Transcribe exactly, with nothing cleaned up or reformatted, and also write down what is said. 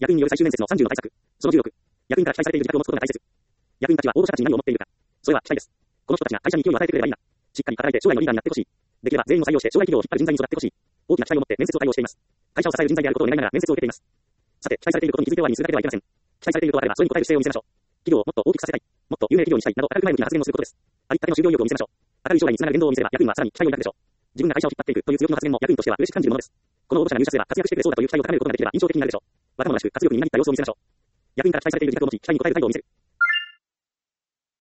役員による最終面接のさんじゅうの対策。そのじゅうろく。役員から期待されている自覚を持つことが大切。役員たちは応募者たちに何を持っているか。それは期待です。この人たちが会社に勢いを与えてくれればいいな。しっかり働いて将来のリーダーになってほしい。できれば全員を採用して将来企業を引っ張る人材に育ってほしい。大きな期待を持って面接を対応しています。会社を支える人材であることを願いながら面接を受けています。さて、期待されていることに気づいて終わりにするだけではいけません。期待されていることがあればそれに応える姿勢を見せましょう。企業をもっと大きくさせたい。もっと有名企業にしたいなど明るく前向きな発言をすることです。ありったけの就業意欲を見せましょう。明るい将来につながる言動を見せれば役員はさらに期待を抱くでしょう。自分が会社を引っ張っていくという強気の発言も役員としては嬉しく感じるものです。この応募者が入社すれば活躍してくれそうだという期待を高めることができれば印象的になるでしょう。若者らしく活力になりたい様子を見せましょう。役員から期待されている自覚を持ち期待に応える態度を見せる。